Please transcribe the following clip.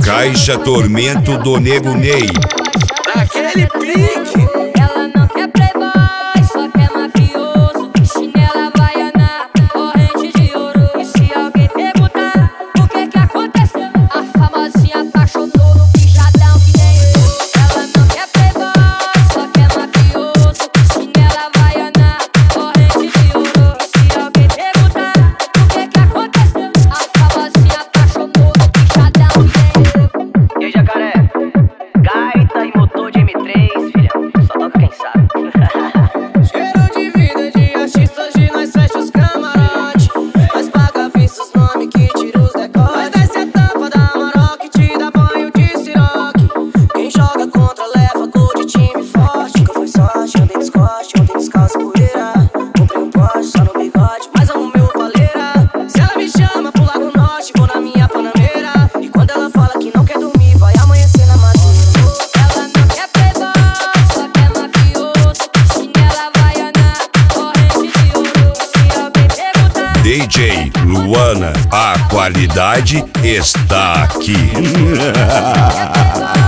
Caixa Tormento do Nego Ney. Daquele pique. Ela não quer playboy, só quer mafioso. Chinela havaiana, corrente de ouro. E se alguém perguntar o que que aconteceu, a famosinha apaixonou no bichadão que nem eu. Ela não quer playboy, só quer mafioso. Chinela havaiana, corrente de ouro. E se alguém perguntar o que que aconteceu, a famosinha apaixonou no bichadão que nem eu. E aí, jacaré? Gaita e motor de M3, filha. Só toca quem sabe. Cheiro de vida de artista, hoje nós fecha os camarote. Nós paga vista os nomes que tira os decotes. Nós desce a tampa da Maroc e te dá banho de siroque. Quem joga contra leva gol de time forte. Nunca foi sorte, andei descoste, ontem descalço poeira. Comprei um Porsche só no bigode, mas amo meu paleira. Se ela me chama pro Lago Norte, vou na minha Panameira. E quando ela fala que não quer dormir, vai amanhecer na madeira. Ela não quer playboy, só quer mafioso. Chinela havaiana, corrente de ouro. Se alguém perguntar DJ Luana, a qualidade está aqui. quer playboy,